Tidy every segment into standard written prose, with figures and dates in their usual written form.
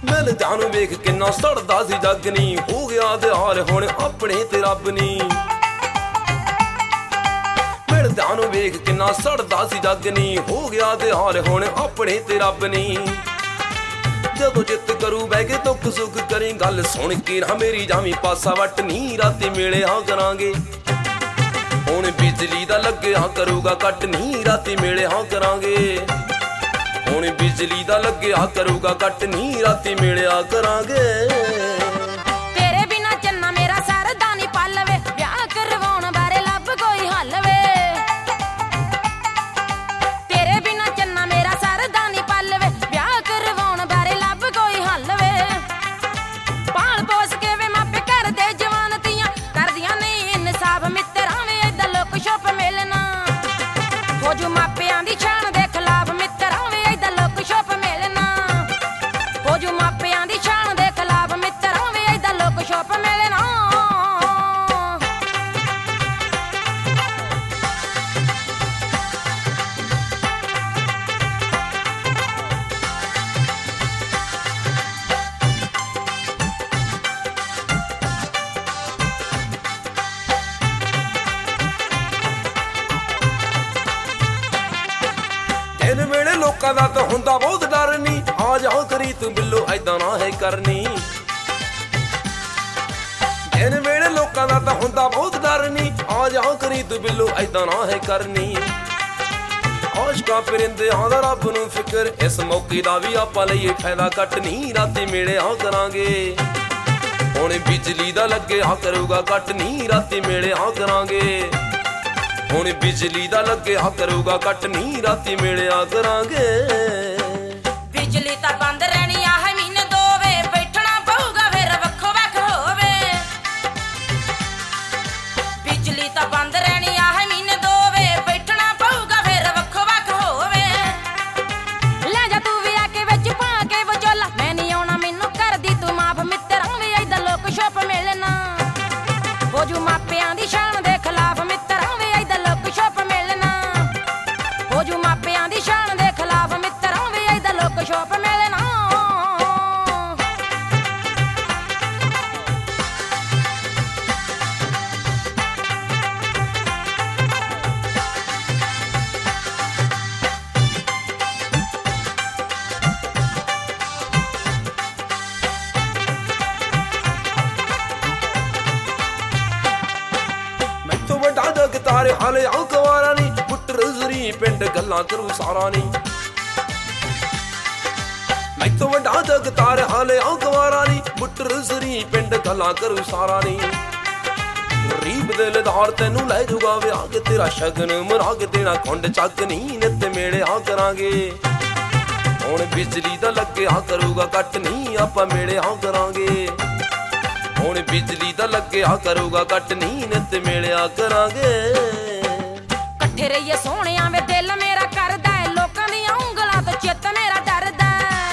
ਮਿਲਦਿਆਂ ਨੂੰ ਵੇਖ ਕਿੰਨਾ ਸੜਦਾ ਸੀ ਜੱਗ ਨੀ, ਹੋ ਗਿਆ ਦਿਹਾਲ ਹੁਣ ਆਪਣੇ ਤੇ ਰੱਬ ਨੀ। ਮਿਲਦਿਆਂ ਨੂੰ ਵੇਖ ਕਿੰਨਾ ਸੜਦਾ ਸੀ ਜੱਗ ਨੀ, ਹੋ ਗਿਆ ਦਿਹਾਲ ਹੁਣ ਆਪਣੇ ਤੇ ਰੱਬ ਨੀ। ਜਦੋਂ ਜਿੱਤ ਕਰੂ ਬਹਿ ਕੇ ਦੁੱਖ ਸੁੱਖ ਕਰੀ, ਗੱਲ ਸੁਣ ਕੇ ਨਾ ਮੇਰੀ ਜਾਵੀਂ ਪਾਸਾ ਵੱਟ ਨੀ, ਰਾਤੀ ਮਿਲਿਆ ਕਰਾਂਗੇ। ਹੁਣ ਬਿਜਲੀ ਦਾ ਲੱਗਿਆ ਕਰੂਗਾ ਕੱਟ ਨੀ, ਰਾਤੀ ਮਿਲਿਆ ਕਰਾਂਗੇ। ਹੁਣ ਬਿਜਲੀ ਦਾ ਲੱਗਿਆ ਕਰੂਗਾ ਕੱਟ ਨੀ, ਰਾਤੀ ਮਿਲਿਆ ਕਰਾਂਗੇ। ਤੇਰੇ ਬਿਨਾ ਚੰਨਾ ਮੇਰਾ ਸਰਦਾ ਨੀ ਪਲ ਵੇ, ਵਿਆਹ ਕਰਵਾਉਣ ਬਾਰੇ ਲੱਭ ਕੋਈ ਹੱਲ ਵੇ। ਤੇਰੇ ਬਿਨਾ ਚੰਨਾ ਮੇਰਾ ਸਰਦਾ ਨੀ ਪਲ ਵੇ, ਵਿਆਹ ਕਰਵਾਉਣ ਬਾਰੇ ਲੱਭ ਕੋਈ ਹੱਲ ਵੇ। ਪਾਲ ਪੋਸ ਕੇ ਵੇ ਮਾਪੇ ਕਰਦੇ ਜਵਾਨ ਧੀਆਂ, ਕਰਦੀਆਂ ਨਹੀਂ ਇਨਸਾਫ ਮਿੱਤਰਾਂ ਵੇ ਏਦਾਂ ਲੁੱਕ ਛੁਪ ਮਿਲਣਾ। ਹੋ ਜੂ ਮਾਪਿਆਂ ਦੀ ਛਾਣ ਦੇ ਖਿਲਾਫ ਮਿੱਤਰਾਂ ਵੇ ਏਦਾਂ ਲੁੱਕ ਛੁਪ ਮਿਲਣਾ। ਹੋ ਜੂ ਮਾਪਿਆਂ ਦੀ ਛਾਣ ਦੇ ਖਿਲਾਫ ਮਿੱਤਰਾਂ ਵੇ ਏਦਾਂ ਲੁੱਕ ਛੁਪ ਮਿਲਣਾ। ਦਿਨ ਵੇਲੇ ਲੋਕਾਂ ਦਾ ਤਾਂ ਹੁੰਦਾ ਬਹੁਤ ਡਰ ਨੀ, ਆ ਜਾ ਕਰੀ ਤੂੰ ਬਿੱਲੋ ਐਦਾਂ ਨਾ ਹੈ ਕਰਨੀ। ਦਿਨ ਵੇਲੇ ਲੋਕਾਂ ਦਾ ਤਾਂ ਹੁੰਦਾ ਬਹੁਤ ਡਰ ਨੀ, ਆ ਜਾ ਕਰੀ ਤੂੰ ਬਿੱਲੋ ਐਦਾਂ ਨਾ ਹੈ ਕਰਨੀ। ਆਸ਼ਕਾਂ ਪਰਿੰਦਿਆਂ ਦਾ ਰੱਬ ਨੂੰ ਫਿਕਰ, ਇਸ ਮੌਕੇ ਦਾ ਵੀ ਆਪਾਂ ਲਈਏ ਫਾਇਦਾ ਕੱਟ ਨੀ, ਰਾਤੀ ਮਿਲਿਆ ਕਰਾਂਗੇ। ਹੁਣ ਬਿਜਲੀ ਦਾ ਲੱਗਿਆ ਕਰੂਗਾ ਕੱਟ ਨੀ, ਰਾਤੀ ਮਿਲਿਆ ਕਰਾਂਗੇ। ਹੁਣ ਬਿਜਲੀ ਦਾ ਲੱਗਿਆ ਕਰੂਗਾ ਕੱਟ ਨੀ, ਰਾਤੀ ਮਿਲਿਆ ਕਰਾਂਗੇ। ਬਿਜਲੀ ਤਾਂ ਬੰਦ ਰਹਿਣੀ ਆ ਹੈ ਮਹੀਨੇ ਦੋ ਵੇ, ਬੈਠਣਾ ਪਊਗਾ ਫਿਰ ਵੱਖੋ ਵੱਖ ਹੋਵੇ। ਬਿਜਲੀ ਤਾਂ ਬੰਦ ਰਹਿਣੀ ਆ ਹੈ ਮਹੀਨੇ ਦੋ ਵੇ, ਬੈਠਣਾ ਪਊਗਾ ਫਿਰ ਵੱਖੋ ਵੱਖ ਹੋਵੇ। ਲੈ ਜਾ ਤੂੰ ਵੀ ਆ ਕੇ ਵਿੱਚ ਪਾ ਕੇ ਵਿਚੋਲਾ, ਮੈਂ ਨਹੀਂ ਆਉਣਾ ਮੈਨੂੰ ਕਰਦੀ ਤੂੰ ਮਾਫ ਮਿੱਤਰਾਂ ਵੇ ਏਦਾਂ ਲੁੱਕ ਛੁਪ ਮਿਲਣਾ। ਹੋ ਜੂ ਮਾਪਿਆਂ ਦੀ ਸ਼ਾਨ ਦੇ ਖਿਲਾਫ ਮਿੱਤਰਾਂ ਵੇ ਏਦਾਂ ਲੁੱਕ ਛੁਪ ਮਿਲਣਾ। ਹੋ ਜੂ ਮਾਪਿਆਂ ਦੀ ਸ਼ਾਨ ਦੇ ਖਿਲਾਫ ਮਿੱਤਰਾਂ ਵੇ ਏਦਾਂ ਲੁੱਕ ਛੁਪ ਮਿਲਣਾ। ਮੈਥੋਂ ਵੱਡਾ ਜਗ ਤਾਰੇ ਹਾਲੇ ਆਉ ਕੁਵਾਰਾ ਨੀ, ਪੁੱਟਰ ਜ਼ਰੀ ਪਿੰਡ ਗੱਲਾਂ ਕਰੂ ਸਾਰਾ ਨੀ। ਮੈਥੋਂ ਵੱਡਾ ਜਗ ਤਾਰੇ ਹਾਲੇ ਆਉ ਕੁਵਾਰਾ ਨੀ, ਪੁੱਟਰ ਜ਼ਰੀ ਪਿੰਡ ਗੱਲਾਂ ਕਰੂ ਸਾਰਾ ਨੀ। ਗਰੀਬ ਦਿਲਦਾਰ ਤੈਨੂੰ ਲੈ ਜੂਗਾ ਵਿਆਹ ਕੇ, ਤੇਰਾ ਸ਼ਗਨ ਮਰਾ ਕੇ ਦੇਣਾ ਖੁੰਡ ਚੱਕ ਨੀ, ਨਿੱਤ ਮਿਲਿਆ ਕਰਾਂਗੇ। ਹੁਣ ਬਿਜਲੀ ਦਾ ਲੱਗਿਆ ਕਰੂਗਾ ਕੱਟ ਨੀ, ਆਪਾਂ ਮਿਲਿਆ ਕਰਾਂਗੇ। ਹੁਣ ਬਿਜਲੀ ਦਾ ਲੱਗਿਆ ਕਰੂਗਾ ਕੱਟ ਨੀ, ਨਿੱਤ ਮਿਲਿਆ ਕਰਾਂਗੇ। ਇਕੱਠੇ ਰਹੀਏ ਸੋਹਣਿਆਂ ਵੇ ਦਿਲ ਮੇਰਾ ਕਰਦਾ ਏ, ਲੋਕਾਂ ਦੀਆਂ ਉਂਗਲਾਂ ਤੋਂ ਚਿੱਤ ਮੇਰਾ ਡਰਦਾ।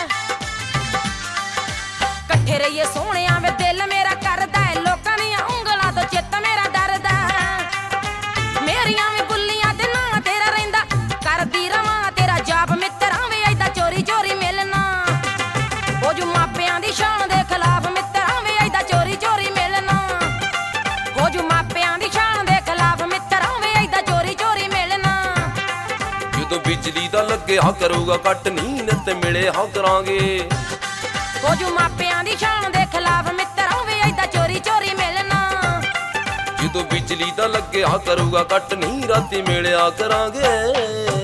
ਇਕੱਠੇ ਰਹੀਏ ਸੋਹਣਿਆਂ ਵੇ ਦਿਲ ਮੇਰਾ ਕਰਦਾ ਏ, ਲੋਕਾਂ ਦੀਆਂ ਉਂਗਲਾਂ ਤੋਂ ਚਿੱਤ ਮੇਰਾ ਡਰਦਾ। ਮੇਰੀਆਂ ਵੀ ਬੁੱਲੀਆਂ ਤੇ ਨਾਂ ਤੇਰਾ ਰਹਿੰਦਾ, ਕਰਦੀ ਰਵਾਂ ਤੇਰਾ ਜਾਪ ਮਿੱਤਰਾਂ ਵੇ ਏਦਾਂ ਚੋਰੀ ਚੋਰੀ ਮਿਲਣਾ। ਹੋ ਜੂ ਮਾਪਿਆਂ ਦੀ ਸ਼ਾਨ ਦੇ ਖਿਲਾਫ ਮਿੱਤਰਾਂ ਵੇ ਏਦਾਂ ਚੋਰੀ ਚੋਰੀ ਮਿਲਣਾ। ਹੋ ਜੂ ਮਾਪਿਆਂ ਦੀ ਸ਼ਾਨ ਦੇ ਖਿਲਾਫ ਮਿੱਤਰਾਂ ਵੇ ਏਦਾਂ ਚੋਰੀ ਚੋਰੀ ਮਿਲਣਾ। ਜਦੋਂ ਬਿਜਲੀ ਦਾ ਲੱਗਿਆ ਕਰੂਗਾ ਕੱਟ ਨੀ, ਨਿੱਤ ਮਿਲਿਆ ਕਰਾਂਗੇ। ਹੋ ਜੂ ਮਾਪਿਆਂ ਦੀ ਸ਼ਾਨ ਦੇ ਖਿਲਾਫ ਮਿੱਤਰਾਂ ਵੇ ਏਦਾਂ ਚੋਰੀ ਚੋਰੀ ਮਿਲਣਾ। ਜਦੋਂ ਬਿਜਲੀ ਦਾ ਲੱਗਿਆ ਕਰੂਗਾ ਕੱਟ ਨੀ, ਰਾਤੀ ਮਿਲਿਆ ਕਰਾਂਗੇ।